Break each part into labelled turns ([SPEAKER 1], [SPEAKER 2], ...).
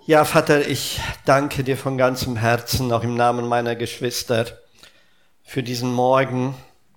[SPEAKER 1] Ja, Vater, ich danke dir von ganzem Herzen, auch im Namen meiner Geschwister, für diesen Morgen,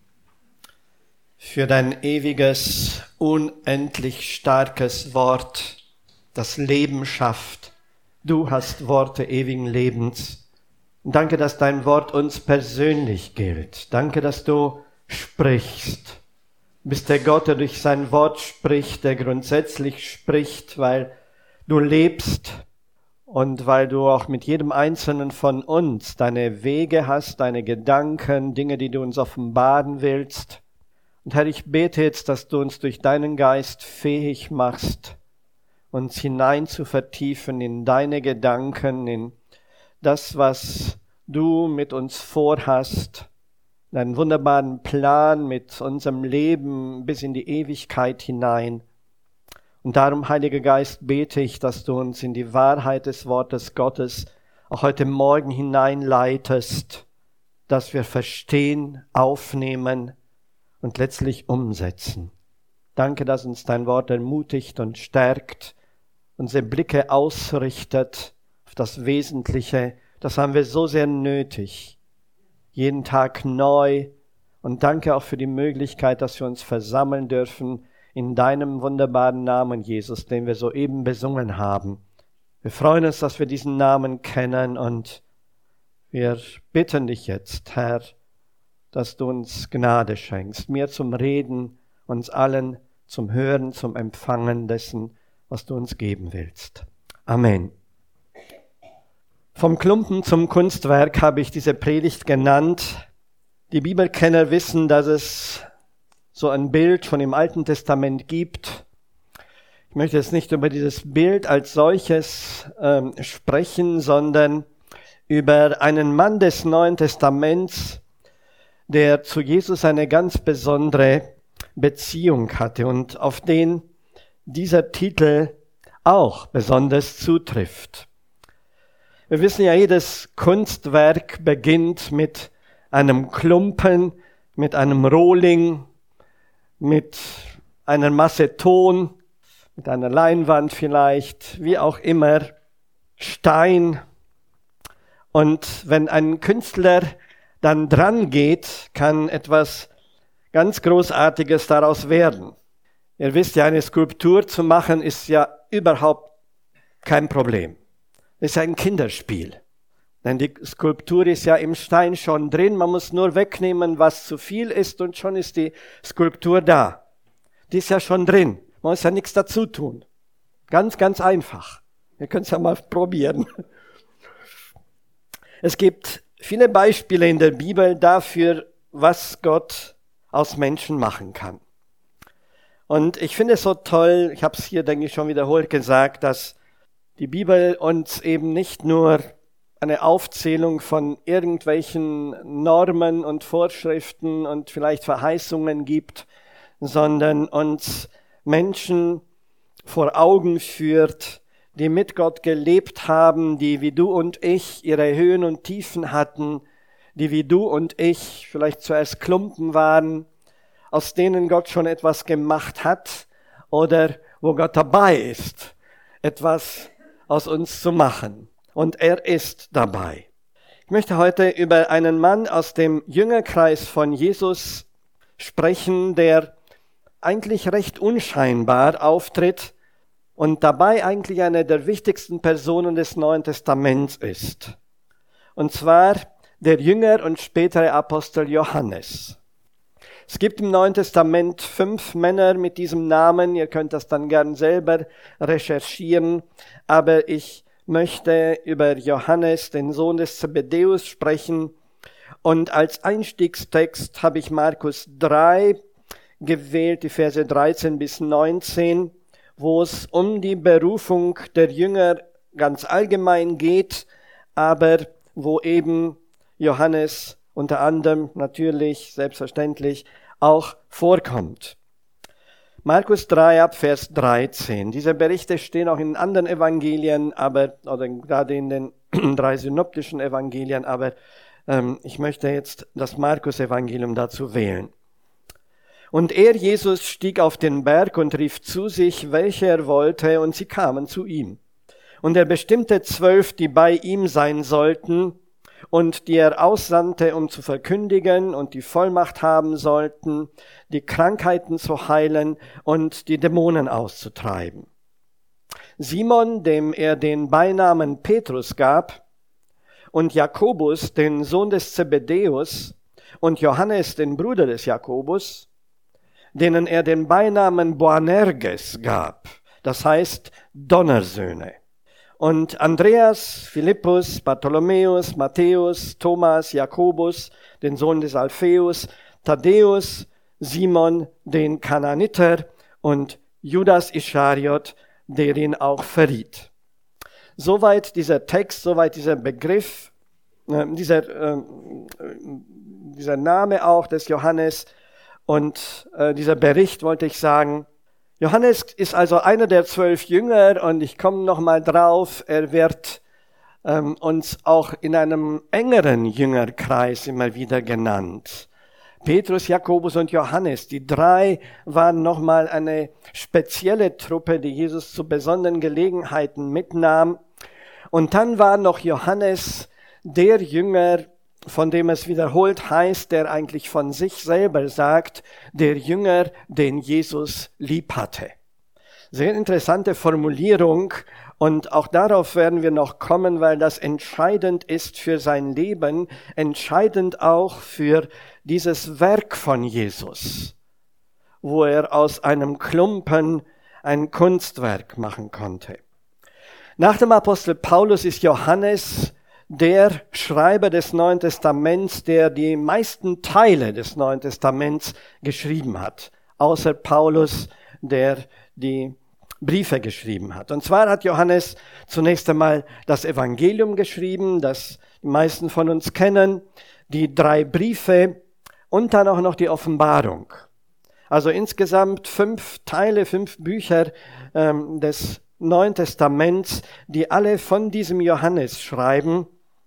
[SPEAKER 1] für dein ewiges, unendlich starkes Wort, das Leben schafft. Du hast Worte ewigen Lebens. Und danke, dass dein Wort uns persönlich gilt. Danke, dass du sprichst. Du bist der Gott, der durch sein Wort spricht, der grundsätzlich spricht, weil du lebst. Und weil du auch mit jedem Einzelnen von uns deine Wege hast, deine Gedanken, Dinge, die du uns offenbaren willst. Und Herr, ich bete jetzt, dass du uns durch deinen Geist fähig machst, uns hinein zu vertiefen in deine Gedanken, in das, was du mit uns vorhast, deinen wunderbaren Plan mit unserem Leben bis in die Ewigkeit hinein. Und darum, Heiliger Geist, bete ich, dass du uns in die Wahrheit des Wortes Gottes auch heute Morgen hineinleitest, dass wir verstehen, aufnehmen und letztlich umsetzen. Danke, dass uns dein Wort ermutigt und stärkt, unsere Blicke ausrichtet auf das Wesentliche. Das haben wir so sehr nötig, jeden Tag neu. Und danke auch für die Möglichkeit, dass wir uns versammeln dürfen, in deinem wunderbaren Namen, Jesus, den wir soeben besungen haben. Wir freuen uns, dass wir diesen Namen kennen und wir bitten dich jetzt, Herr, dass du uns Gnade schenkst, mir zum Reden, uns allen zum Hören, zum Empfangen dessen, was du uns geben willst. Amen. Vom Klumpen zum Kunstwerk habe ich diese Predigt genannt. Die Bibelkenner wissen, dass es so ein Bild schon im Alten Testament gibt. Ich möchte jetzt nicht über dieses Bild als solches sprechen, sondern über einen Mann des Neuen Testaments, der zu Jesus eine ganz besondere Beziehung hatte und auf den dieser Titel auch besonders zutrifft. Wir wissen ja, jedes Kunstwerk beginnt mit einem Klumpen, mit einem Rohling, mit einer Masse Ton, mit einer Leinwand vielleicht, wie auch immer, Stein. Und wenn ein Künstler dann dran geht, kann etwas ganz Großartiges daraus werden. Ihr wisst ja, eine Skulptur zu machen ist ja überhaupt kein Problem. Es ist ein Kinderspiel. Denn die Skulptur ist ja im Stein schon drin. Man muss nur wegnehmen, was zu viel ist und schon ist die Skulptur da. Die ist ja schon drin. Man muss ja nichts dazu tun. Ganz, ganz einfach. Wir können es ja mal probieren. Es gibt viele Beispiele in der Bibel dafür, was Gott aus Menschen machen kann. Und ich finde es so toll, ich habe es hier, denke ich, schon wiederholt gesagt, dass die Bibel uns eben nicht nur eine Aufzählung von irgendwelchen Normen und Vorschriften und vielleicht Verheißungen gibt, sondern uns Menschen vor Augen führt, die mit Gott gelebt haben, die wie du und ich ihre Höhen und Tiefen hatten, die wie du und ich vielleicht zuerst Klumpen waren, aus denen Gott schon etwas gemacht hat oder wo Gott dabei ist, etwas aus uns zu machen. Und er ist dabei. Ich möchte heute über einen Mann aus dem Jüngerkreis von Jesus sprechen, der eigentlich recht unscheinbar auftritt und dabei eigentlich eine der wichtigsten Personen des Neuen Testaments ist. Und zwar der Jünger und spätere Apostel Johannes. Es gibt im Neuen Testament 5 Männer mit diesem Namen. Ihr könnt das dann gern selber recherchieren. Aber ich möchte über Johannes, den Sohn des Zebedäus, sprechen. Und als Einstiegstext habe ich Markus 3 gewählt, die Verse 13 bis 19, wo es um die Berufung der Jünger ganz allgemein geht, aber wo eben Johannes unter anderem natürlich, selbstverständlich, auch vorkommt. Markus 3 ab Vers 13. Diese Berichte stehen auch in anderen Evangelien, oder gerade in den 3 synoptischen Evangelien, aber ich möchte jetzt das Markus-Evangelium dazu wählen. Und er, Jesus, stieg auf den Berg und rief zu sich, welche er wollte, und sie kamen zu ihm. Und er bestimmte 12, die bei ihm sein sollten und die er aussandte, um zu verkündigen und die Vollmacht haben sollten, die Krankheiten zu heilen und die Dämonen auszutreiben. Simon, dem er den Beinamen Petrus gab, und Jakobus, den Sohn des Zebedäus, und Johannes, den Bruder des Jakobus, denen er den Beinamen Boanerges gab, das heißt Donnersöhne. Und Andreas, Philippus, Bartholomäus, Matthäus, Thomas, Jakobus, den Sohn des Alpheus, Thaddäus, Simon, den Kananiter und Judas Ischariot, der ihn auch verriet. Soweit dieser Text, soweit dieser Begriff, dieser Name auch des Johannes und dieser Bericht, wollte ich sagen. Johannes ist also einer der 12 Jünger und ich komme nochmal drauf, er wird uns auch in einem engeren Jüngerkreis immer wieder genannt. Petrus, Jakobus und Johannes, die 3 waren nochmal eine spezielle Truppe, die Jesus zu besonderen Gelegenheiten mitnahm. Und dann war noch Johannes, der Jünger, von dem es wiederholt heißt, der eigentlich von sich selber sagt, der Jünger, den Jesus lieb hatte. Sehr interessante Formulierung und auch darauf werden wir noch kommen, weil das entscheidend ist für sein Leben, entscheidend auch für dieses Werk von Jesus, wo er aus einem Klumpen ein Kunstwerk machen konnte. Nach dem Apostel Paulus ist Johannes der Schreiber des Neuen Testaments, der die meisten Teile des Neuen Testaments geschrieben hat, außer Paulus, der die Briefe geschrieben hat. Und zwar hat Johannes zunächst einmal das Evangelium geschrieben, das die meisten von uns kennen, die 3 Briefe und dann auch noch die Offenbarung. Also insgesamt 5 Teile, 5 Bücher des Neuen Testaments, die alle von diesem Johannes schreiben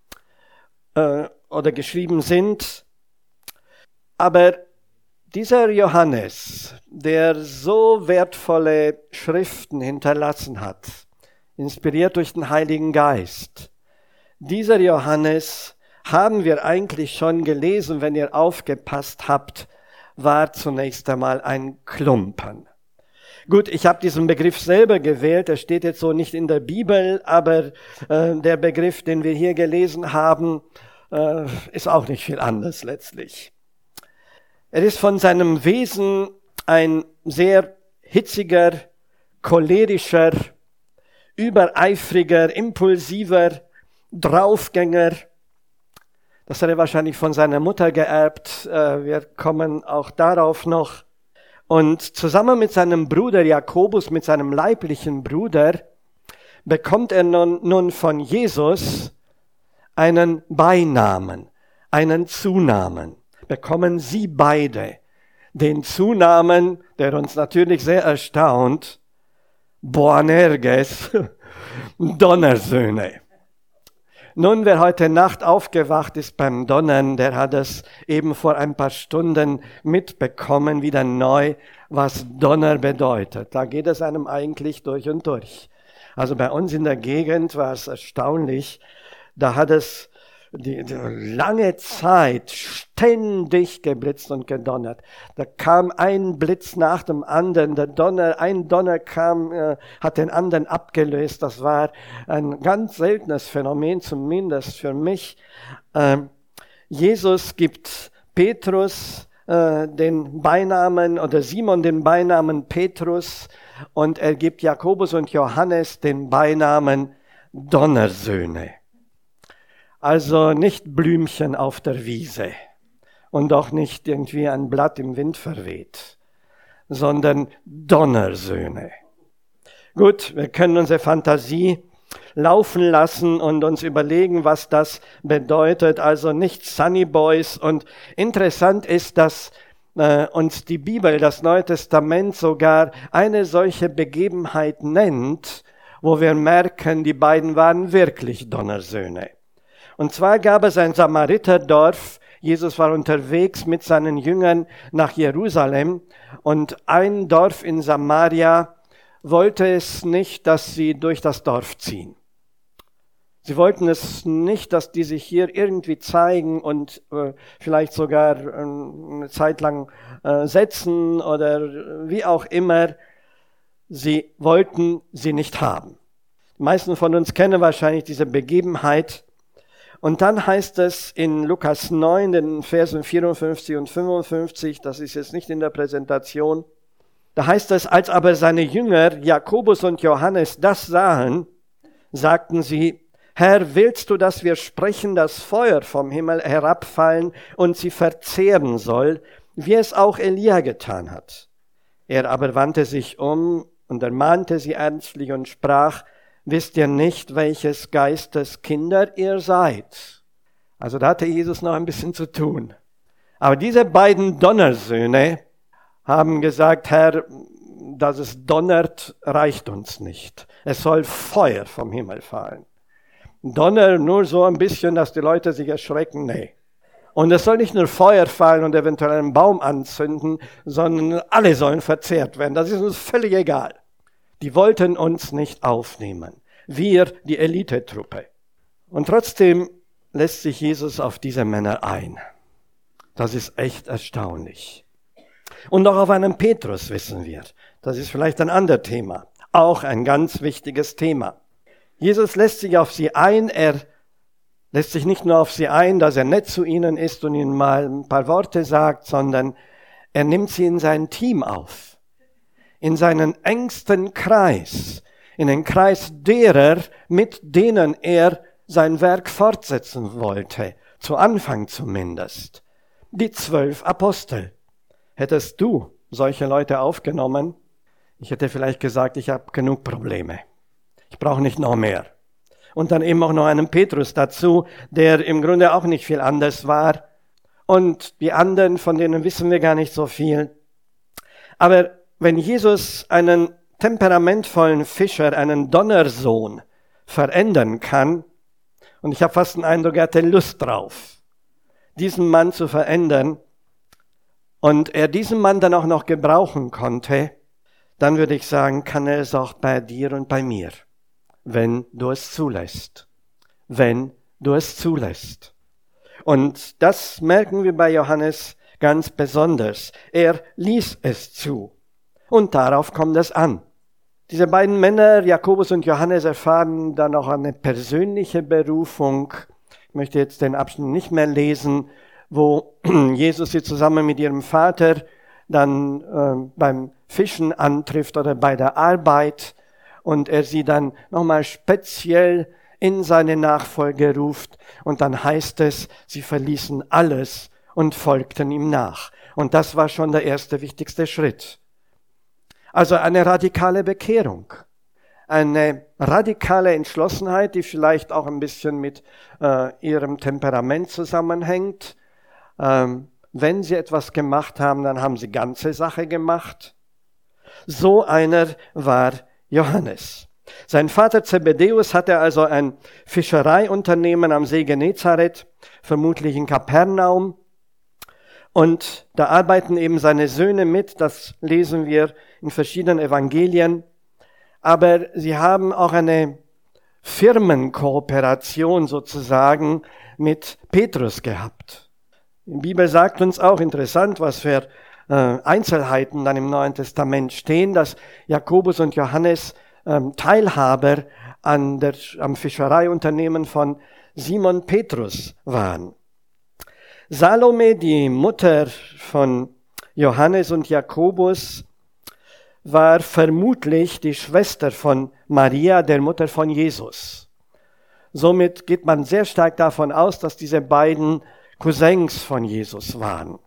[SPEAKER 1] oder geschrieben sind. Aber dieser Johannes, der so wertvolle Schriften hinterlassen hat, inspiriert durch den Heiligen Geist, dieser Johannes, haben wir eigentlich schon gelesen, wenn ihr aufgepasst habt, war zunächst einmal ein Klumpen. Gut, ich habe diesen Begriff selber gewählt, der steht jetzt so nicht in der Bibel, aber der Begriff, den wir hier gelesen haben, ist auch nicht viel anders letztlich. Er ist von seinem Wesen ein sehr hitziger, cholerischer, übereifriger, impulsiver Draufgänger. Das hat er wahrscheinlich von seiner Mutter geerbt. Wir kommen auch darauf noch. Und zusammen mit seinem Bruder Jakobus, mit seinem leiblichen Bruder, bekommt er nun von Jesus einen Beinamen, einen Zunamen. Bekommen sie beide den Zunamen, der uns natürlich sehr erstaunt, Boanerges, Donnersöhne. Nun, wer heute Nacht aufgewacht ist beim Donnern, der hat es eben vor ein paar Stunden mitbekommen, wieder neu, was Donner bedeutet. Da geht es einem eigentlich durch und durch. Also bei uns in der Gegend war es erstaunlich, da hat es die lange Zeit ständig geblitzt und gedonnert. Da kam ein Blitz nach dem anderen, ein Donner kam, hat den anderen abgelöst. Das war ein ganz seltenes Phänomen, zumindest für mich. Jesus gibt Petrus den Beinamen oder Simon den Beinamen Petrus und er gibt Jakobus und Johannes den Beinamen Donnersöhne. Also nicht Blümchen auf der Wiese und auch nicht irgendwie ein Blatt im Wind verweht, sondern Donnersöhne. Gut, wir können unsere Fantasie laufen lassen und uns überlegen, was das bedeutet. Also nicht Sunny Boys. Und interessant ist, dass uns die Bibel, das Neue Testament sogar eine solche Begebenheit nennt, wo wir merken, die beiden waren wirklich Donnersöhne. Und zwar gab es ein Samariterdorf. Jesus war unterwegs mit seinen Jüngern nach Jerusalem und ein Dorf in Samaria wollte es nicht, dass sie durch das Dorf ziehen. Sie wollten es nicht, dass die sich hier irgendwie zeigen und vielleicht sogar eine Zeit lang setzen oder wie auch immer. Sie wollten sie nicht haben. Die meisten von uns kennen wahrscheinlich diese Begebenheit. Und dann heißt es in Lukas 9, den Versen 54 und 55, das ist jetzt nicht in der Präsentation, da heißt es, als aber seine Jünger, Jakobus und Johannes, das sahen, sagten sie, Herr, willst du, dass wir sprechen, dass Feuer vom Himmel herabfallen und sie verzehren soll, wie es auch Elia getan hat? Er aber wandte sich um und ermahnte sie ernstlich und sprach, wisst ihr nicht, welches Geistes Kinder ihr seid? Also da hatte Jesus noch ein bisschen zu tun. Aber diese beiden Donnersöhne haben gesagt, Herr, dass es donnert, reicht uns nicht. Es soll Feuer vom Himmel fallen. Donner nur so ein bisschen, dass die Leute sich erschrecken, nee. Und es soll nicht nur Feuer fallen und eventuell einen Baum anzünden, sondern alle sollen verzehrt werden. Das ist uns völlig egal. Die wollten uns nicht aufnehmen. Wir, die Elitetruppe. Und trotzdem lässt sich Jesus auf diese Männer ein. Das ist echt erstaunlich. Und auch auf einen Petrus wissen wir. Das ist vielleicht ein anderes Thema. Auch ein ganz wichtiges Thema. Jesus lässt sich auf sie ein. Er lässt sich nicht nur auf sie ein, dass er nett zu ihnen ist und ihnen mal ein paar Worte sagt, sondern er nimmt sie in sein Team auf. In seinen engsten Kreis. In den Kreis derer, mit denen er sein Werk fortsetzen wollte. Zu Anfang zumindest. Die 12 Apostel. Hättest du solche Leute aufgenommen? Ich hätte vielleicht gesagt, ich habe genug Probleme. Ich brauche nicht noch mehr. Und dann eben auch noch einen Petrus dazu, der im Grunde auch nicht viel anders war. Und die anderen, von denen wissen wir gar nicht so viel. Aber wenn Jesus einen temperamentvollen Fischer, einen Donnersohn verändern kann, und ich habe fast den Eindruck, er hatte Lust drauf, diesen Mann zu verändern, und er diesen Mann dann auch noch gebrauchen konnte, dann würde ich sagen, kann er es auch bei dir und bei mir, wenn du es zulässt. Wenn du es zulässt. Und das merken wir bei Johannes ganz besonders. Er ließ es zu. Und darauf kommt es an. Diese beiden Männer, Jakobus und Johannes, erfahren dann auch eine persönliche Berufung. Ich möchte jetzt den Abschnitt nicht mehr lesen, wo Jesus sie zusammen mit ihrem Vater dann beim Fischen antrifft oder bei der Arbeit und er sie dann nochmal speziell in seine Nachfolge ruft und dann heißt es, sie verließen alles und folgten ihm nach. Und das war schon der erste wichtigste Schritt. Also eine radikale Bekehrung. Eine radikale Entschlossenheit, die vielleicht auch ein bisschen mit ihrem Temperament zusammenhängt. Wenn sie etwas gemacht haben, dann haben sie ganze Sache gemacht. So einer war Johannes. Sein Vater Zebedäus hatte also ein Fischereiunternehmen am See Genezareth, vermutlich in Kapernaum. Und da arbeiten eben seine Söhne mit, das lesen wir in verschiedenen Evangelien. Aber sie haben auch eine Firmenkooperation sozusagen mit Petrus gehabt. Die Bibel sagt uns auch, interessant, was für Einzelheiten dann im Neuen Testament stehen, dass Jakobus und Johannes Teilhaber am Fischereiunternehmen von Simon Petrus waren. Salome, die Mutter von Johannes und Jakobus, war vermutlich die Schwester von Maria, der Mutter von Jesus. Somit geht man sehr stark davon aus, dass diese beiden Cousins von Jesus waren.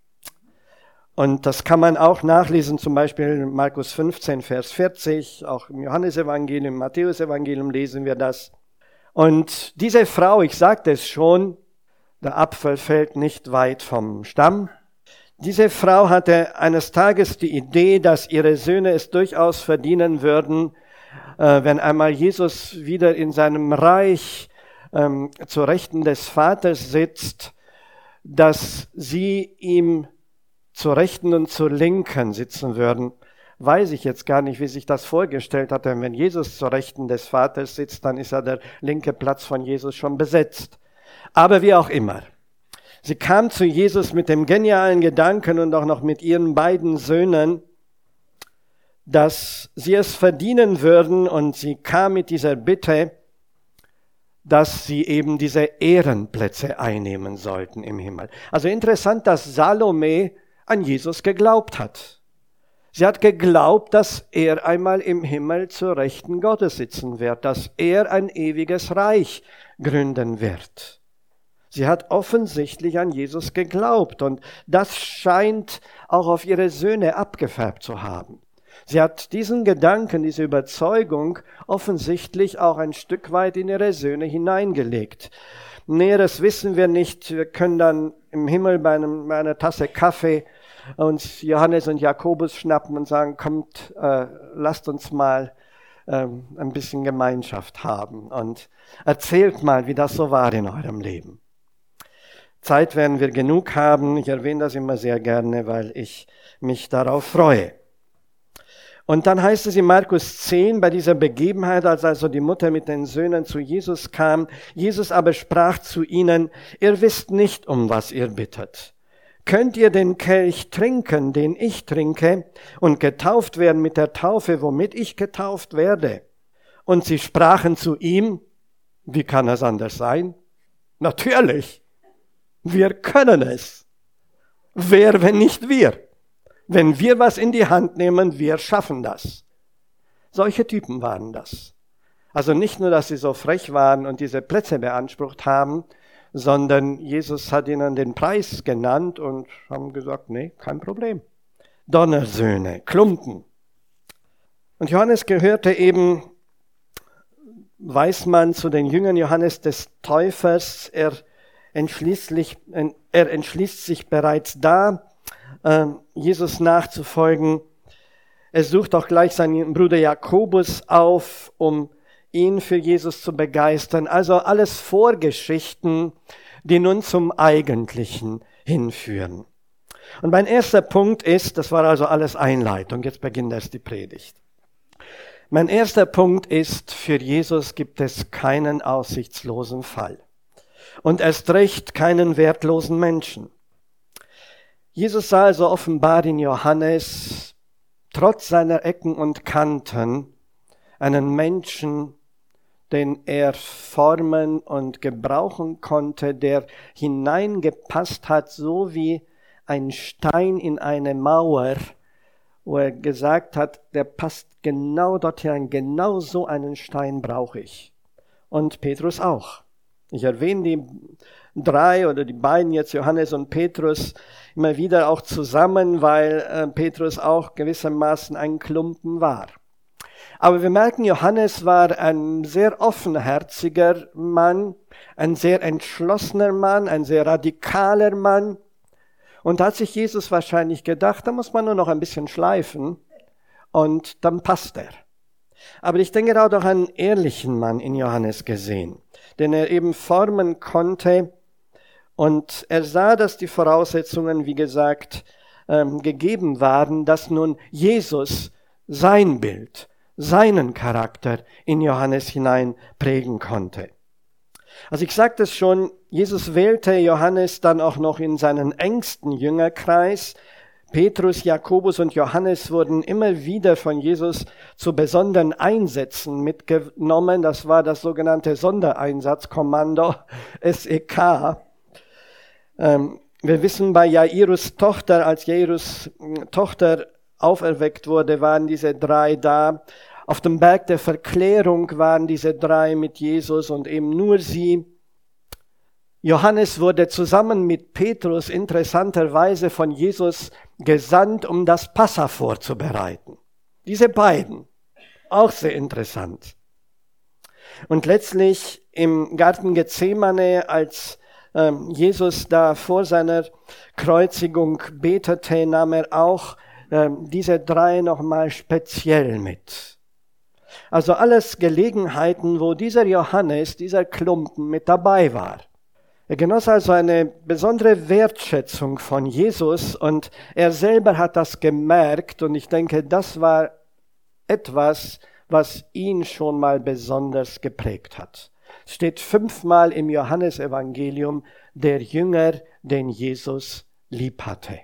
[SPEAKER 1] Und das kann man auch nachlesen, zum Beispiel in Markus 15, Vers 40, auch im Johannesevangelium, im Matthäusevangelium lesen wir das. Und diese Frau, ich sagte es schon, der Apfel fällt nicht weit vom Stamm. Diese Frau hatte eines Tages die Idee, dass ihre Söhne es durchaus verdienen würden, wenn einmal Jesus wieder in seinem Reich zur Rechten des Vaters sitzt, dass sie ihm zur Rechten und zur Linken sitzen würden. weiß ich jetzt gar nicht, wie sich das vorgestellt hat, denn wenn Jesus zur Rechten des Vaters sitzt, dann ist ja der linke Platz von Jesus schon besetzt. Aber wie auch immer. Sie kam zu Jesus mit dem genialen Gedanken und auch noch mit ihren beiden Söhnen, dass sie es verdienen würden, und sie kam mit dieser Bitte, dass sie eben diese Ehrenplätze einnehmen sollten im Himmel. Also interessant, dass Salome an Jesus geglaubt hat. Sie hat geglaubt, dass er einmal im Himmel zur Rechten Gottes sitzen wird, dass er ein ewiges Reich gründen wird. Sie hat offensichtlich an Jesus geglaubt und das scheint auch auf ihre Söhne abgefärbt zu haben. Sie hat diesen Gedanken, diese Überzeugung offensichtlich auch ein Stück weit in ihre Söhne hineingelegt. Näheres wissen wir nicht. Wir können dann im Himmel bei einer Tasse Kaffee uns Johannes und Jakobus schnappen und sagen, kommt, lasst uns mal ein bisschen Gemeinschaft haben und erzählt mal, wie das so war in eurem Leben. Zeit werden wir genug haben. Ich erwähne das immer sehr gerne, weil ich mich darauf freue. Und dann heißt es in Markus 10, bei dieser Begebenheit, als also die Mutter mit den Söhnen zu Jesus kam, Jesus aber sprach zu ihnen, ihr wisst nicht, um was ihr bittet. Könnt ihr den Kelch trinken, den ich trinke, und getauft werden mit der Taufe, womit ich getauft werde? Und sie sprachen zu ihm, wie kann es anders sein? Natürlich, wir können es. Wer, wenn nicht wir? Wenn wir was in die Hand nehmen, wir schaffen das. Solche Typen waren das. Also nicht nur, dass sie so frech waren und diese Plätze beansprucht haben, sondern Jesus hat ihnen den Preis genannt und haben gesagt, nee, kein Problem. Donnersöhne, Klumpen. Und Johannes gehörte eben, weiß man, zu den Jüngern Johannes des Täufers. Er entschließt sich bereits da, Jesus nachzufolgen. Er sucht auch gleich seinen Bruder Jakobus auf, um ihn für Jesus zu begeistern. Also alles Vorgeschichten, die nun zum Eigentlichen hinführen. Und mein erster Punkt ist, das war also alles Einleitung, jetzt beginnt erst die Predigt. Mein erster Punkt ist, für Jesus gibt es keinen aussichtslosen Fall. Und erst recht keinen wertlosen Menschen. Jesus sah also offenbar in Johannes, trotz seiner Ecken und Kanten, einen Menschen, den er formen und gebrauchen konnte, der hineingepasst hat, so wie ein Stein in eine Mauer, wo er gesagt hat, der passt genau dorthin, genau so einen Stein brauche ich. Und Petrus auch. Ich erwähne die drei oder die beiden jetzt, Johannes und Petrus, immer wieder auch zusammen, weil Petrus auch gewissermaßen ein Klumpen war. Aber wir merken, Johannes war ein sehr offenherziger Mann, ein sehr entschlossener Mann, ein sehr radikaler Mann. Und da hat sich Jesus wahrscheinlich gedacht, da muss man nur noch ein bisschen schleifen und dann passt er. Aber ich denke, er hat auch einen ehrlichen Mann in Johannes gesehen, den er eben formen konnte. Und er sah, dass die Voraussetzungen, wie gesagt, gegeben waren, dass nun Jesus sein Bild, seinen Charakter in Johannes hinein prägen konnte. Also ich sagte es schon, Jesus wählte Johannes dann auch noch in seinen engsten Jüngerkreis. Petrus, Jakobus und Johannes wurden immer wieder von Jesus zu besonderen Einsätzen mitgenommen. Das war das sogenannte Sondereinsatzkommando, SEK. Wir wissen bei Jairus Tochter, als Jairus Tochter auferweckt wurde, waren diese drei da. Auf dem Berg der Verklärung waren diese drei mit Jesus und eben nur sie. Johannes wurde zusammen mit Petrus interessanterweise von Jesus gesandt, um das Passa vorzubereiten. Diese beiden, auch sehr interessant. Und letztlich im Garten Gethsemane, als Jesus da vor seiner Kreuzigung betete, nahm er auch diese drei nochmal speziell mit. Also alles Gelegenheiten, wo dieser Johannes, dieser Klumpen mit dabei war. Er genoss also eine besondere Wertschätzung von Jesus und er selber hat das gemerkt und ich denke, das war etwas, was ihn schon mal besonders geprägt hat. Es steht 5-mal im Johannesevangelium, der Jünger, den Jesus lieb hatte.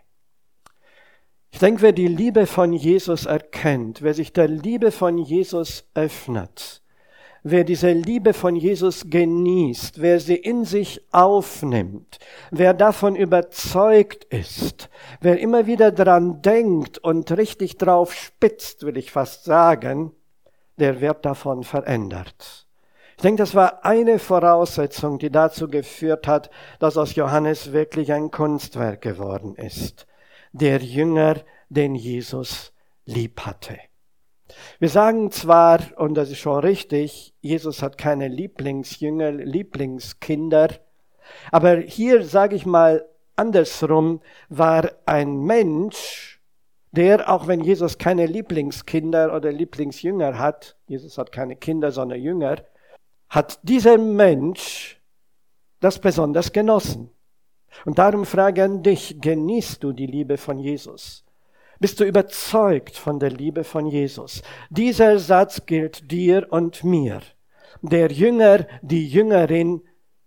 [SPEAKER 1] Ich denke, wer die Liebe von Jesus erkennt, wer sich der Liebe von Jesus öffnet, wer diese Liebe von Jesus genießt, wer sie in sich aufnimmt, wer davon überzeugt ist, wer immer wieder dran denkt und richtig drauf spitzt, will ich fast sagen, der wird davon verändert. Ich denke, das war eine Voraussetzung, die dazu geführt hat, dass aus Johannes wirklich ein Kunstwerk geworden ist. Der Jünger, den Jesus lieb hatte. Wir sagen zwar, und das ist schon richtig, Jesus hat keine Lieblingsjünger, Lieblingskinder, aber hier, sage ich mal andersrum, war ein Mensch, der, auch wenn Jesus keine Lieblingskinder oder Lieblingsjünger hat, Jesus hat keine Kinder, sondern Jünger, hat dieser Mensch das besonders genossen. Und darum frage an dich, genießt du die Liebe von Jesus? Bist du überzeugt von der Liebe von Jesus? Dieser Satz gilt dir und mir. Der Jünger, die Jüngerin,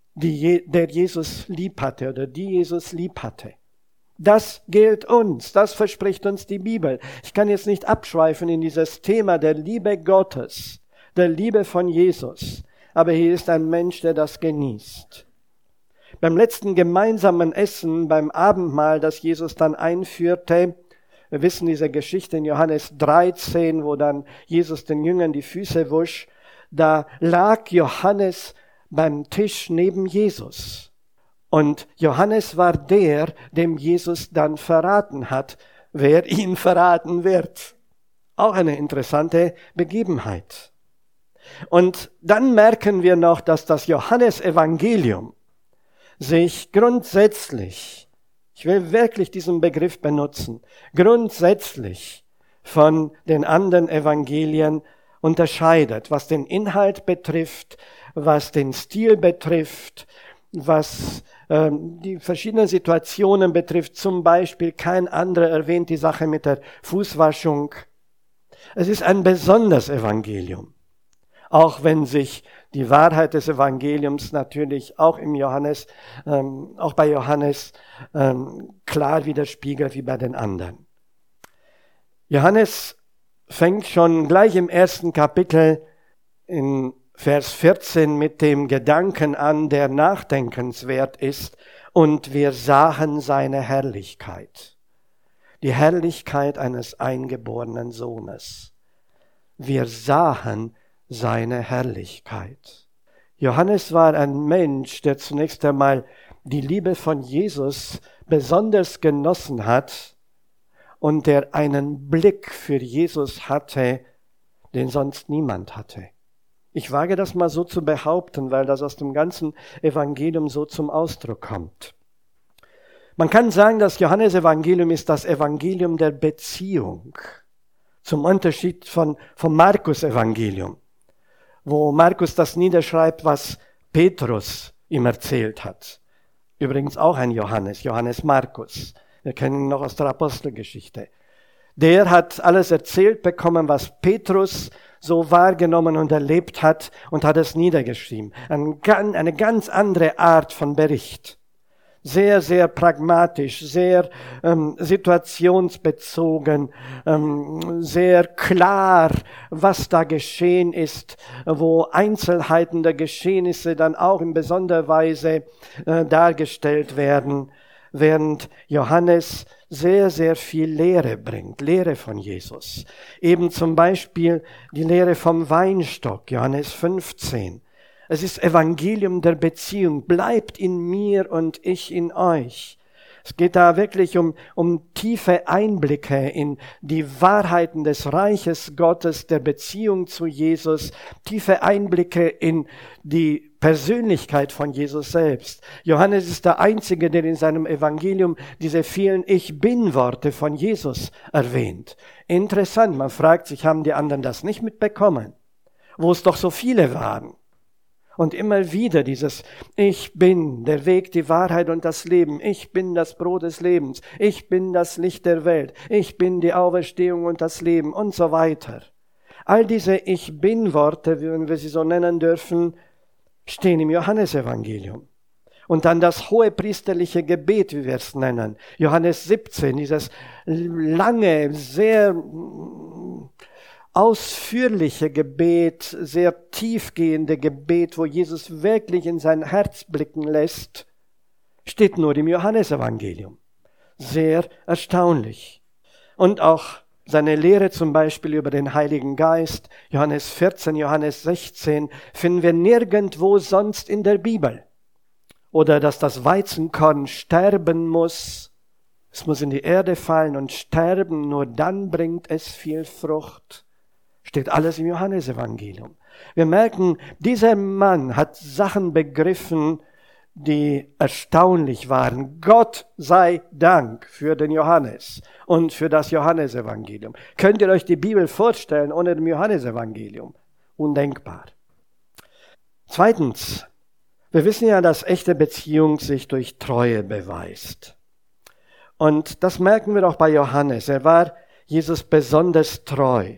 [SPEAKER 1] der Jesus lieb hatte oder die Jesus lieb hatte. Das gilt uns, das verspricht uns die Bibel. Ich kann jetzt nicht abschweifen in dieses Thema der Liebe Gottes, der Liebe von Jesus. Aber hier ist ein Mensch, der das genießt. Beim letzten gemeinsamen Essen, beim Abendmahl, das Jesus dann einführte, wir wissen diese Geschichte in Johannes 13, wo dann Jesus den Jüngern die Füße wusch, da lag Johannes beim Tisch neben Jesus. Und Johannes war der, dem Jesus dann verraten hat, wer ihn verraten wird. Auch eine interessante Begebenheit. Und dann merken wir noch, dass das Johannesevangelium sich grundsätzlich, ich will wirklich diesen Begriff benutzen, grundsätzlich von den anderen Evangelien unterscheidet, was den Inhalt betrifft, was den Stil betrifft, was die verschiedenen Situationen betrifft. Zum Beispiel kein anderer erwähnt die Sache mit der Fußwaschung. Es ist ein besonderes Evangelium. Auch wenn sich die Wahrheit des Evangeliums natürlich auch auch bei Johannes klar widerspiegelt wie bei den anderen. Johannes fängt schon gleich im 1. Kapitel in Vers 14 mit dem Gedanken an, der nachdenkenswert ist, und wir sahen seine Herrlichkeit. Die Herrlichkeit eines eingeborenen Sohnes. Wir sahen seine Herrlichkeit. Johannes war ein Mensch, der zunächst einmal die Liebe von Jesus besonders genossen hat und der einen Blick für Jesus hatte, den sonst niemand hatte. Ich wage das mal so zu behaupten, weil das aus dem ganzen Evangelium so zum Ausdruck kommt. Man kann sagen, das Johannesevangelium ist das Evangelium der Beziehung, zum Unterschied vom Markus-Evangelium, wo Markus das niederschreibt, was Petrus ihm erzählt hat. Übrigens auch ein Johannes Markus. Wir kennen ihn noch aus der Apostelgeschichte. Der hat alles erzählt bekommen, was Petrus so wahrgenommen und erlebt hat und hat es niedergeschrieben. Eine ganz andere Art von Bericht. Sehr, sehr pragmatisch, sehr situationsbezogen, sehr klar, was da geschehen ist, wo Einzelheiten der Geschehnisse dann auch in besonderer Weise dargestellt werden, während Johannes sehr, sehr viel Lehre bringt, Lehre von Jesus. Eben zum Beispiel die Lehre vom Weinstock, Johannes 15. Es ist Evangelium der Beziehung. Bleibt in mir und ich in euch. Es geht da wirklich um tiefe Einblicke in die Wahrheiten des Reiches Gottes, der Beziehung zu Jesus, tiefe Einblicke in die Persönlichkeit von Jesus selbst. Johannes ist der Einzige, der in seinem Evangelium diese vielen Ich-Bin-Worte von Jesus erwähnt. Interessant, man fragt sich, haben die anderen das nicht mitbekommen? Wo es doch so viele waren. Und immer wieder dieses Ich bin der Weg, die Wahrheit und das Leben. Ich bin das Brot des Lebens. Ich bin das Licht der Welt. Ich bin die Auferstehung und das Leben und so weiter. All diese Ich Bin-Worte, wenn wir sie so nennen dürfen, stehen im Johannesevangelium. Und dann das hohepriesterliche Gebet, wie wir es nennen. Johannes 17, dieses lange, sehr ausführliche Gebet, sehr tiefgehende Gebet, wo Jesus wirklich in sein Herz blicken lässt, steht nur im Johannesevangelium. Sehr erstaunlich. Und auch seine Lehre zum Beispiel über den Heiligen Geist, Johannes 14, Johannes 16, finden wir nirgendwo sonst in der Bibel. Oder dass das Weizenkorn sterben muss, es muss in die Erde fallen und sterben, nur dann bringt es viel Frucht. Steht alles im Johannesevangelium. Wir merken, dieser Mann hat Sachen begriffen, die erstaunlich waren. Gott sei Dank für den Johannes und für das Johannesevangelium. Könnt ihr euch die Bibel vorstellen ohne dem Johannesevangelium? Undenkbar. Zweitens, wir wissen ja, dass echte Beziehung sich durch Treue beweist. Und das merken wir auch bei Johannes. Er war Jesus besonders treu.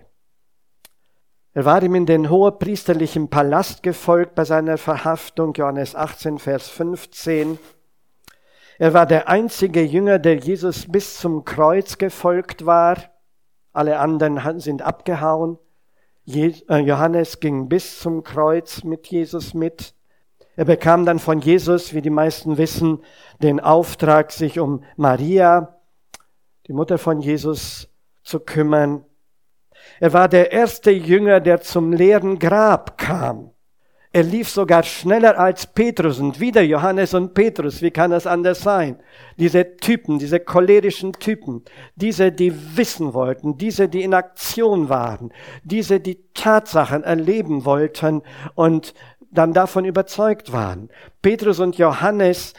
[SPEAKER 1] Er war ihm in den hohepriesterlichen Palast gefolgt bei seiner Verhaftung, Johannes 18, Vers 15. Er war der einzige Jünger, der Jesus bis zum Kreuz gefolgt war. Alle anderen sind abgehauen. Johannes ging bis zum Kreuz mit Jesus mit. Er bekam dann von Jesus, wie die meisten wissen, den Auftrag, sich um Maria, die Mutter von Jesus, zu kümmern. Er war der erste Jünger, der zum leeren Grab kam. Er lief sogar schneller als Petrus und wieder Johannes und Petrus. Wie kann das anders sein? Diese Typen, diese cholerischen Typen, diese, die wissen wollten, diese, die in Aktion waren, diese, die Tatsachen erleben wollten und dann davon überzeugt waren. Petrus und Johannes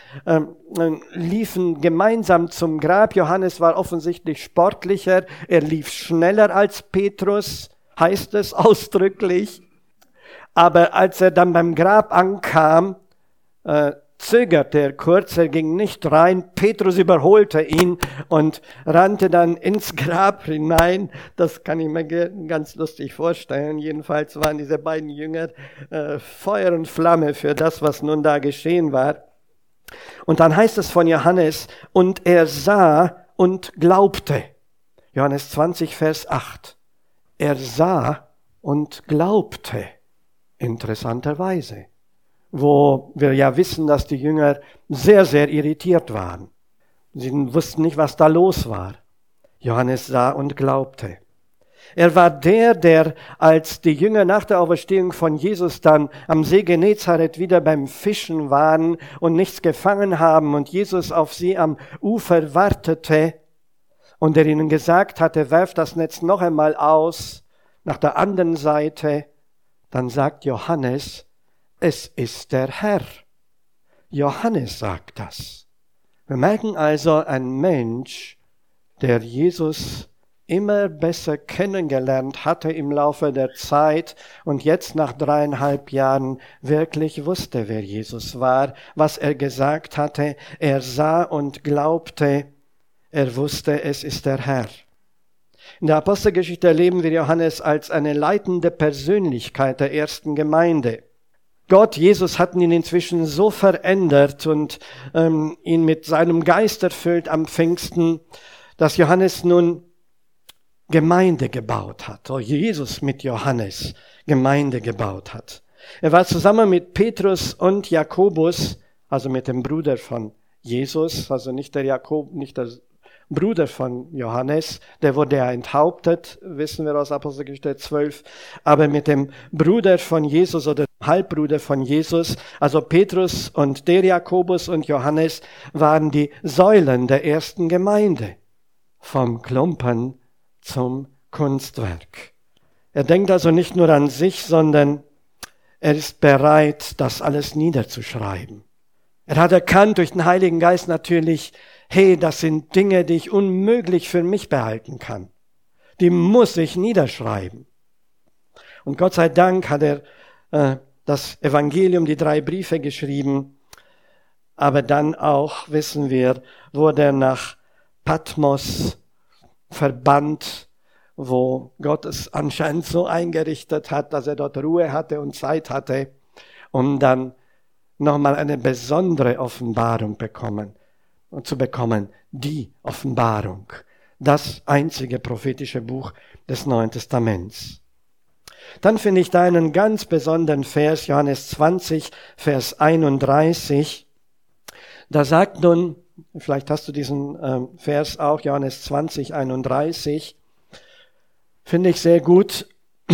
[SPEAKER 1] liefen gemeinsam zum Grab. Johannes war offensichtlich sportlicher. Er lief schneller als Petrus, heißt es ausdrücklich. Aber als er dann beim Grab ankam, zögerte er kurz, er ging nicht rein. Petrus überholte ihn und rannte dann ins Grab hinein. Das kann ich mir ganz lustig vorstellen. Jedenfalls waren diese beiden Jünger Feuer und Flamme für das, was nun da geschehen war. Und dann heißt es von Johannes, und er sah und glaubte. Johannes 20, Vers 8. Er sah und glaubte. Interessanterweise. Wo wir ja wissen, dass die Jünger sehr, sehr irritiert waren. Sie wussten nicht, was da los war. Johannes sah und glaubte. Er war der, als die Jünger nach der Auferstehung von Jesus dann am See Genezareth wieder beim Fischen waren und nichts gefangen haben und Jesus auf sie am Ufer wartete und er ihnen gesagt hatte, werft das Netz noch einmal aus, nach der anderen Seite, dann sagt Johannes, es ist der Herr. Johannes sagt das. Wir merken also, ein Mensch, der Jesus immer besser kennengelernt hatte im Laufe der Zeit und jetzt nach 3,5 Jahren wirklich wusste, wer Jesus war, was er gesagt hatte. Er sah und glaubte, er wusste, es ist der Herr. In der Apostelgeschichte erleben wir Johannes als eine leitende Persönlichkeit der ersten Gemeinde. Gott, Jesus, hatten ihn inzwischen so verändert und ihn mit seinem Geist erfüllt am Pfingsten, dass Johannes nun Gemeinde gebaut hat. Oh, Jesus mit Johannes Gemeinde gebaut hat. Er war zusammen mit Petrus und Jakobus, also mit dem Bruder von Jesus, also nicht der Bruder von Johannes, der wurde ja enthauptet, wissen wir aus Apostelgeschichte 12, aber mit dem Bruder von Jesus oder Halbbruder von Jesus, also Petrus und der Jakobus und Johannes, waren die Säulen der ersten Gemeinde, vom Klumpen zum Kunstwerk. Er denkt also nicht nur an sich, sondern er ist bereit, das alles niederzuschreiben. Er hat erkannt durch den Heiligen Geist natürlich, hey, das sind Dinge, die ich unmöglich für mich behalten kann. Die muss ich niederschreiben. Und Gott sei Dank hat er das Evangelium, die 3 Briefe geschrieben, aber dann auch, wissen wir, wurde er nach Patmos verbannt, wo Gott es anscheinend so eingerichtet hat, dass er dort Ruhe hatte und Zeit hatte, um dann nochmal eine besondere Offenbarung zu bekommen, die Offenbarung, das einzige prophetische Buch des Neuen Testaments. Dann finde ich da einen ganz besonderen Vers, Johannes 20, Vers 31. Da sagt nun, vielleicht hast du diesen Vers auch, Johannes 20, 31, finde ich sehr gut.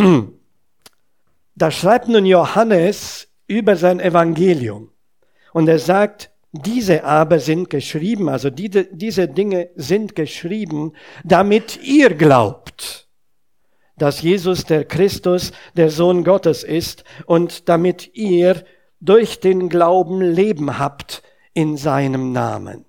[SPEAKER 1] Da schreibt nun Johannes über sein Evangelium. Und er sagt, diese aber sind geschrieben, also diese Dinge sind geschrieben, damit ihr glaubt, dass Jesus der Christus, der Sohn Gottes ist und damit ihr durch den Glauben Leben habt in seinem Namen.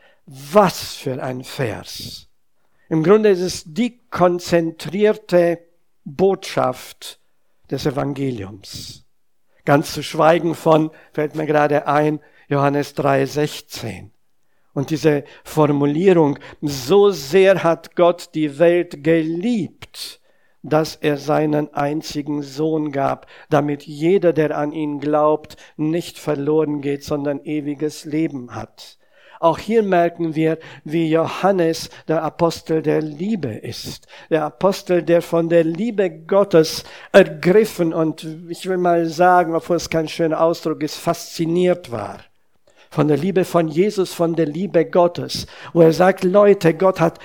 [SPEAKER 1] Was für ein Vers. Im Grunde ist es die konzentrierte Botschaft des Evangeliums. Ganz zu schweigen von, fällt mir gerade ein, Johannes 3,16. Und diese Formulierung, so sehr hat Gott die Welt geliebt, dass er seinen einzigen Sohn gab, damit jeder, der an ihn glaubt, nicht verloren geht, sondern ewiges Leben hat. Auch hier merken wir, wie Johannes der Apostel der Liebe ist. Der Apostel, der von der Liebe Gottes ergriffen und, ich will mal sagen, obwohl es kein schöner Ausdruck ist, fasziniert war. Von der Liebe von Jesus, von der Liebe Gottes. Wo er sagt, Leute, Gott hat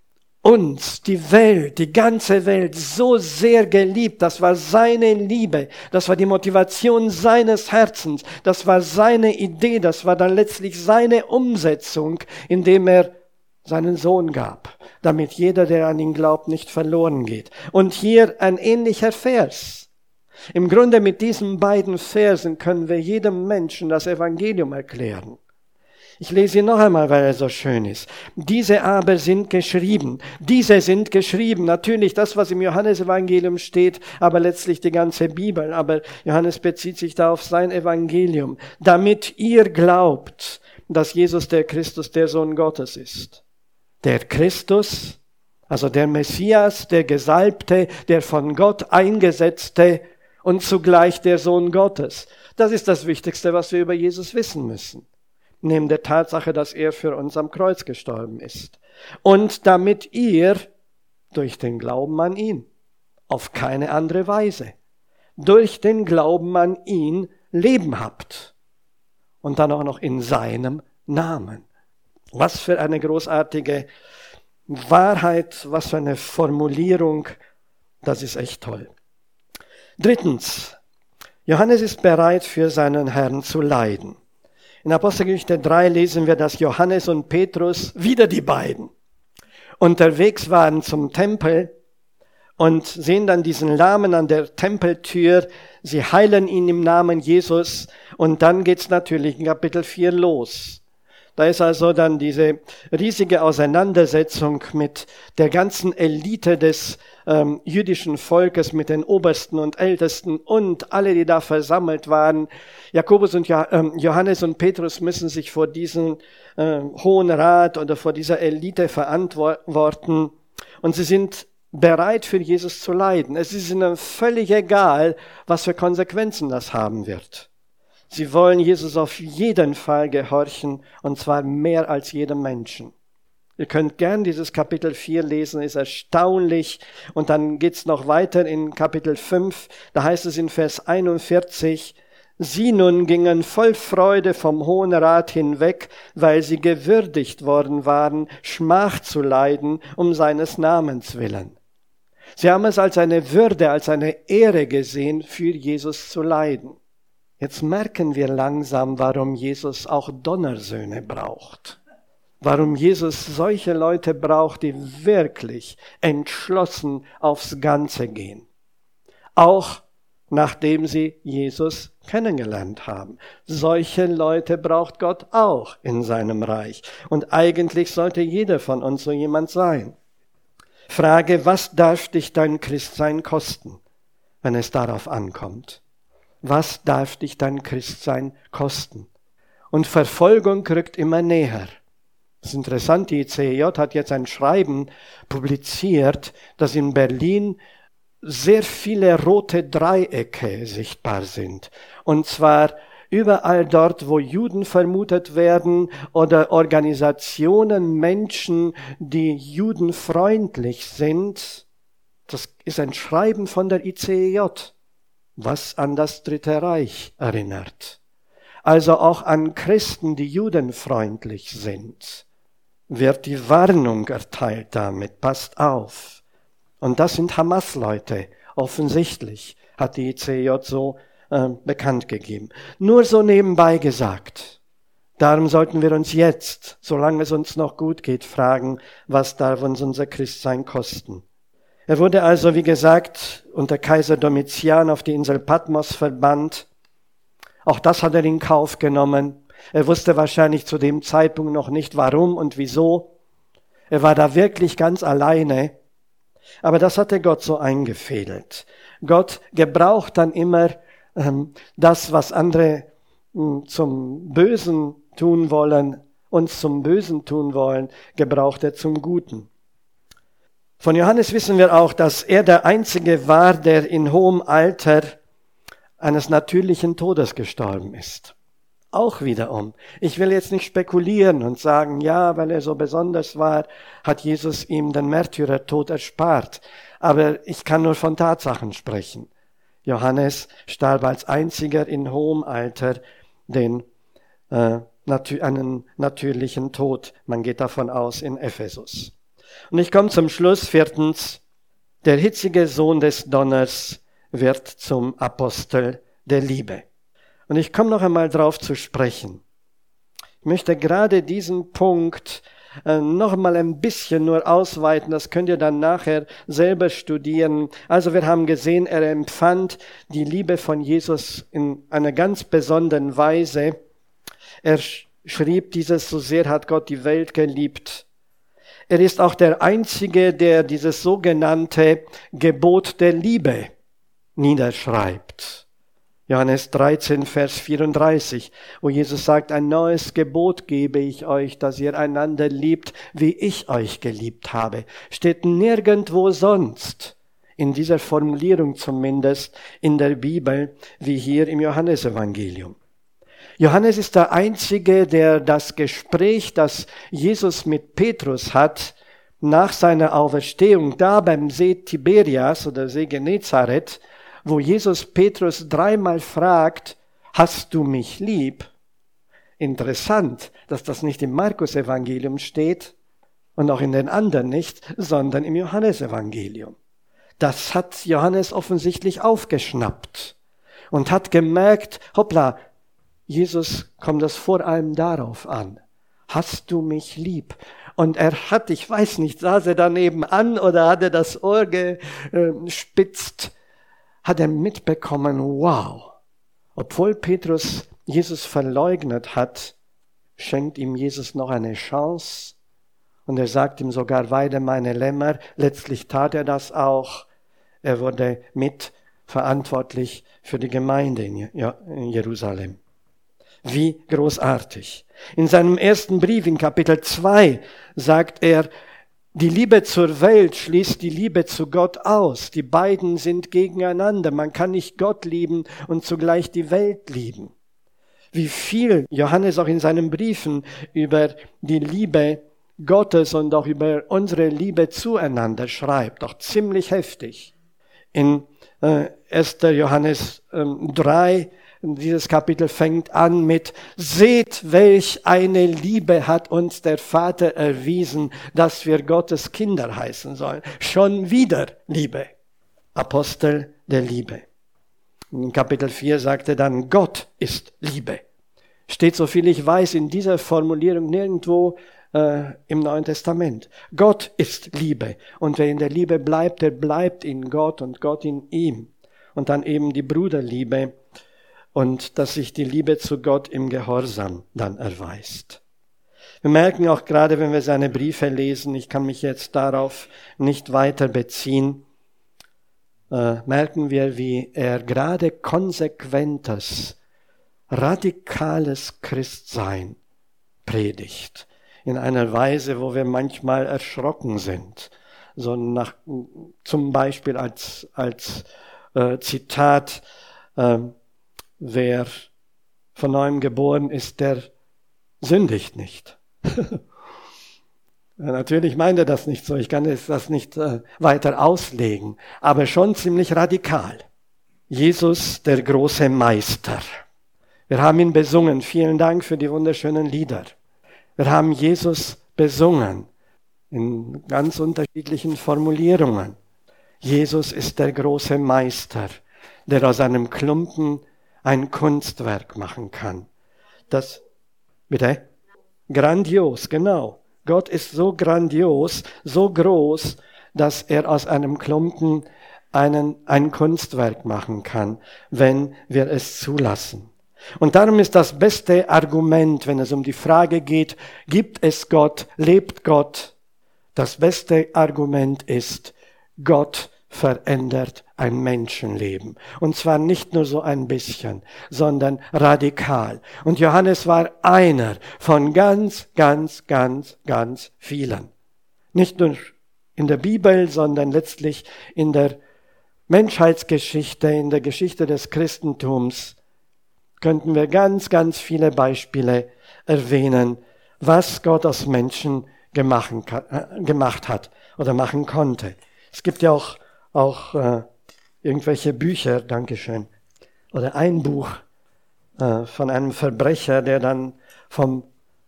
[SPEAKER 1] uns, die Welt, die ganze Welt so sehr geliebt. Das war seine Liebe. Das war die Motivation seines Herzens. Das war seine Idee. Das war dann letztlich seine Umsetzung, indem er seinen Sohn gab, damit jeder, der an ihn glaubt, nicht verloren geht. Und hier ein ähnlicher Vers. Im Grunde mit diesen beiden Versen können wir jedem Menschen das Evangelium erklären. Ich lese ihn noch einmal, weil er so schön ist. Diese aber sind geschrieben. Diese sind geschrieben. Natürlich das, was im Johannesevangelium steht, aber letztlich die ganze Bibel. Aber Johannes bezieht sich da auf sein Evangelium. Damit ihr glaubt, dass Jesus der Christus, der Sohn Gottes ist. Der Christus, also der Messias, der Gesalbte, der von Gott eingesetzte und zugleich der Sohn Gottes. Das ist das Wichtigste, was wir über Jesus wissen müssen. Neben der Tatsache, dass er für uns am Kreuz gestorben ist. Und damit ihr durch den Glauben an ihn, auf keine andere Weise, durch den Glauben an ihn Leben habt. Und dann auch noch in seinem Namen. Was für eine großartige Wahrheit, was für eine Formulierung, das ist echt toll. Drittens, Johannes ist bereit, für seinen Herrn zu leiden. In Apostelgeschichte 3 lesen wir, dass Johannes und Petrus, wieder die beiden, unterwegs waren zum Tempel und sehen dann diesen Lahmen an der Tempeltür. Sie heilen ihn im Namen Jesus und dann geht's natürlich in Kapitel 4 los. Da ist also dann diese riesige Auseinandersetzung mit der ganzen Elite des jüdischen Volkes, mit den Obersten und Ältesten und alle, die da versammelt waren. Jakobus und Johannes und Petrus müssen sich vor diesem Hohen Rat oder vor dieser Elite verantworten. Und sie sind bereit, für Jesus zu leiden. Es ist ihnen völlig egal, was für Konsequenzen das haben wird. Sie wollen Jesus auf jeden Fall gehorchen, und zwar mehr als jedem Menschen. Ihr könnt gern dieses Kapitel 4 lesen, ist erstaunlich. Und dann geht's noch weiter in Kapitel 5, da heißt es in Vers 41, sie nun gingen voll Freude vom Hohen Rat hinweg, weil sie gewürdigt worden waren, Schmach zu leiden, um seines Namens willen. Sie haben es als eine Würde, als eine Ehre gesehen, für Jesus zu leiden. Jetzt merken wir langsam, warum Jesus auch Donnersöhne braucht. Warum Jesus solche Leute braucht, die wirklich entschlossen aufs Ganze gehen. Auch nachdem sie Jesus kennengelernt haben. Solche Leute braucht Gott auch in seinem Reich. Und eigentlich sollte jeder von uns so jemand sein. Frage, was darf dich dein Christsein kosten, wenn es darauf ankommt? was darf dich dein Christsein kosten? Und Verfolgung rückt immer näher. Das ist interessant, die ICEJ hat jetzt ein Schreiben publiziert, dass in Berlin sehr viele rote Dreiecke sichtbar sind. Und zwar überall dort, wo Juden vermutet werden oder Organisationen, Menschen, die judenfreundlich sind. Das ist ein Schreiben von der ICEJ, was an das Dritte Reich erinnert. Also auch an Christen, die judenfreundlich sind, wird die Warnung erteilt damit, passt auf. Und das sind Hamas-Leute, offensichtlich, hat die ICEJ so bekannt gegeben. Nur so nebenbei gesagt. Darum sollten wir uns jetzt, solange es uns noch gut geht, fragen, was darf uns unser Christsein kosten. Er wurde also, wie gesagt, unter Kaiser Domitian auf die Insel Patmos verbannt. Auch das hat er in Kauf genommen. Er wusste wahrscheinlich zu dem Zeitpunkt noch nicht, warum und wieso. Er war da wirklich ganz alleine. Aber das hatte Gott so eingefädelt. Gott gebraucht dann immer das, was andere zum Bösen tun wollen, uns zum Bösen tun wollen, gebraucht er zum Guten. Von Johannes wissen wir auch, dass er der Einzige war, der in hohem Alter eines natürlichen Todes gestorben ist. Auch wiederum. Ich will jetzt nicht spekulieren und sagen, ja, weil er so besonders war, hat Jesus ihm den Märtyrertod erspart. Aber ich kann nur von Tatsachen sprechen. Johannes starb als einziger in hohem Alter einen natürlichen Tod. Man geht davon aus in Ephesus. Und ich komme zum Schluss, 4. Der hitzige Sohn des Donners wird zum Apostel der Liebe. Und ich komme noch einmal drauf zu sprechen. Ich möchte gerade diesen Punkt noch mal ein bisschen nur ausweiten. Das könnt ihr dann nachher selber studieren. Also wir haben gesehen, er empfand die Liebe von Jesus in einer ganz besonderen Weise. Er schrieb dieses, so sehr hat Gott die Welt geliebt. Er ist auch der Einzige, der dieses sogenannte Gebot der Liebe niederschreibt. Johannes 13, Vers 34, wo Jesus sagt, ein neues Gebot gebe ich euch, dass ihr einander liebt, wie ich euch geliebt habe. Steht nirgendwo sonst, in dieser Formulierung zumindest, in der Bibel, wie hier im Johannesevangelium. Johannes ist der Einzige, der das Gespräch, das Jesus mit Petrus hat, nach seiner Auferstehung, da beim See Tiberias oder See Genezareth, wo Jesus Petrus 3-mal fragt, hast du mich lieb? Interessant, dass das nicht im Markus-Evangelium steht und auch in den anderen nicht, sondern im Johannesevangelium. Das hat Johannes offensichtlich aufgeschnappt und hat gemerkt, hoppla, Jesus kommt das vor allem darauf an. Hast du mich lieb? Und er hat, ich weiß nicht, saß er daneben an oder hat er das Ohr gespitzt, hat er mitbekommen, wow, obwohl Petrus Jesus verleugnet hat, schenkt ihm Jesus noch eine Chance und er sagt ihm sogar, weide meine Lämmer. Letztlich tat er das auch. Er wurde mitverantwortlich für die Gemeinde in Jerusalem. Wie großartig. In seinem ersten Brief in Kapitel 2 sagt er, die Liebe zur Welt schließt die Liebe zu Gott aus. Die beiden sind gegeneinander. Man kann nicht Gott lieben und zugleich die Welt lieben. Wie viel Johannes auch in seinen Briefen über die Liebe Gottes und auch über unsere Liebe zueinander schreibt. Auch ziemlich heftig. In 1. Johannes 3, dieses Kapitel fängt an mit, seht, welch eine Liebe hat uns der Vater erwiesen, dass wir Gottes Kinder heißen sollen. Schon wieder Liebe. Apostel der Liebe. In Kapitel 4 sagt er dann, Gott ist Liebe. Steht, so viel ich weiß, in dieser Formulierung nirgendwo im Neuen Testament. Gott ist Liebe. Und wer in der Liebe bleibt, der bleibt in Gott und Gott in ihm. Und dann eben die Bruderliebe. Und dass sich die Liebe zu Gott im Gehorsam dann erweist. Wir merken auch gerade, wenn wir seine Briefe lesen, ich kann mich jetzt darauf nicht weiter beziehen, merken wir, wie er gerade konsequentes, radikales Christsein predigt. In einer Weise, wo wir manchmal erschrocken sind. So zum Beispiel als Zitat, wer von neuem geboren ist, der sündigt nicht. Natürlich meint er das nicht so, ich kann das nicht weiter auslegen, aber schon ziemlich radikal. Jesus, der große Meister. Wir haben ihn besungen, vielen Dank für die wunderschönen Lieder. Wir haben Jesus besungen in ganz unterschiedlichen Formulierungen. Jesus ist der große Meister, der aus einem Klumpen ein Kunstwerk machen kann. Bitte? Grandios, genau. Gott ist so grandios, so groß, dass er aus einem Klumpen ein Kunstwerk machen kann, wenn wir es zulassen. Und darum ist das beste Argument, wenn es um die Frage geht, gibt es Gott, lebt Gott? Das beste Argument ist, Gott verändert ein Menschenleben. Und zwar nicht nur so ein bisschen, sondern radikal. Und Johannes war einer von ganz, ganz, ganz, ganz vielen. Nicht nur in der Bibel, sondern letztlich in der Menschheitsgeschichte, in der Geschichte des Christentums könnten wir ganz, ganz viele Beispiele erwähnen, was Gott aus Menschen gemacht hat oder machen konnte. Es gibt ja auch irgendwelche Bücher, Dankeschön, oder ein Buch von einem Verbrecher, der dann vom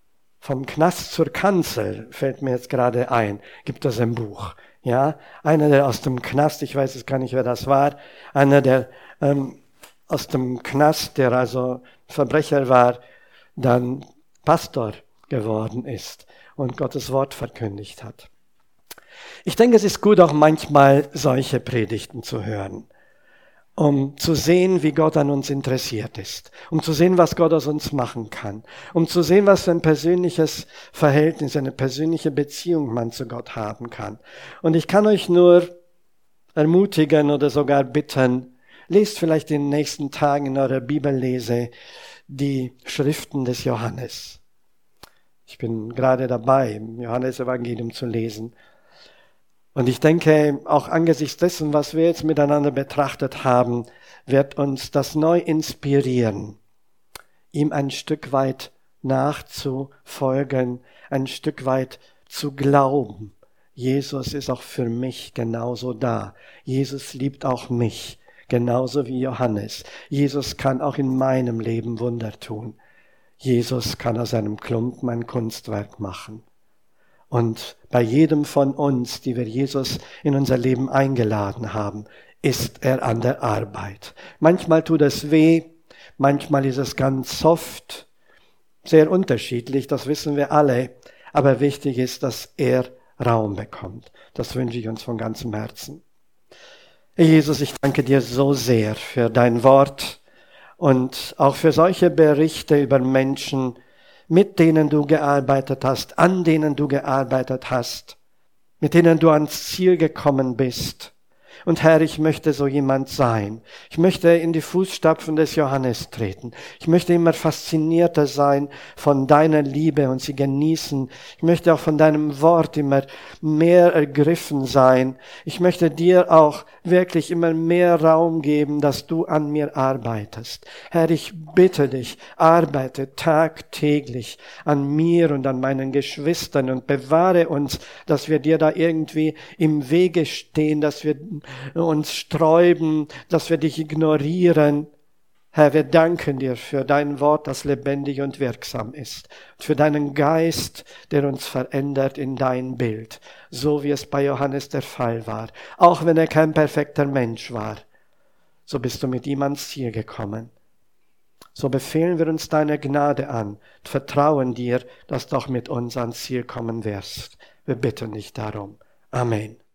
[SPEAKER 1] Knast zur Kanzel, fällt mir jetzt gerade ein, gibt es ein Buch. Ja, einer, der aus dem Knast, ich weiß jetzt gar nicht, wer das war, einer, der aus dem Knast, der also Verbrecher war, dann Pastor geworden ist und Gottes Wort verkündigt hat. Ich denke, es ist gut, auch manchmal solche Predigten zu hören, um zu sehen, wie Gott an uns interessiert ist, um zu sehen, was Gott aus uns machen kann, um zu sehen, was für ein persönliches Verhältnis, eine persönliche Beziehung man zu Gott haben kann. Und ich kann euch nur ermutigen oder sogar bitten, lest vielleicht in den nächsten Tagen in eurer Bibellese die Schriften des Johannes. Ich bin gerade dabei, im Johannesevangelium zu lesen. Und ich denke, auch angesichts dessen, was wir jetzt miteinander betrachtet haben, wird uns das neu inspirieren, ihm ein Stück weit nachzufolgen, ein Stück weit zu glauben. Jesus ist auch für mich genauso da. Jesus liebt auch mich, genauso wie Johannes. Jesus kann auch in meinem Leben Wunder tun. Jesus kann aus einem Klumpen ein Kunstwerk machen. Und bei jedem von uns, die wir Jesus in unser Leben eingeladen haben, ist er an der Arbeit. Manchmal tut es weh, manchmal ist es ganz soft, sehr unterschiedlich, das wissen wir alle. Aber wichtig ist, dass er Raum bekommt. Das wünsche ich uns von ganzem Herzen. Jesus, ich danke dir so sehr für dein Wort und auch für solche Berichte über Menschen, mit denen du gearbeitet hast, an denen du gearbeitet hast, mit denen du ans Ziel gekommen bist. Und Herr, ich möchte so jemand sein. Ich möchte in die Fußstapfen des Johannes treten. Ich möchte immer faszinierter sein von deiner Liebe und sie genießen. Ich möchte auch von deinem Wort immer mehr ergriffen sein. Ich möchte dir auch wirklich immer mehr Raum geben, dass du an mir arbeitest. Herr, ich bitte dich, arbeite tagtäglich an mir und an meinen Geschwistern und bewahre uns, dass wir dir da irgendwie im Wege stehen, dass wir uns sträuben, dass wir dich ignorieren. Herr, wir danken dir für dein Wort, das lebendig und wirksam ist. Und für deinen Geist, der uns verändert in dein Bild. So wie es bei Johannes der Fall war. Auch wenn er kein perfekter Mensch war. So bist du mit ihm ans Ziel gekommen. So befehlen wir uns deine Gnade an und vertrauen dir, dass du auch mit uns ans Ziel kommen wirst. Wir bitten dich darum. Amen.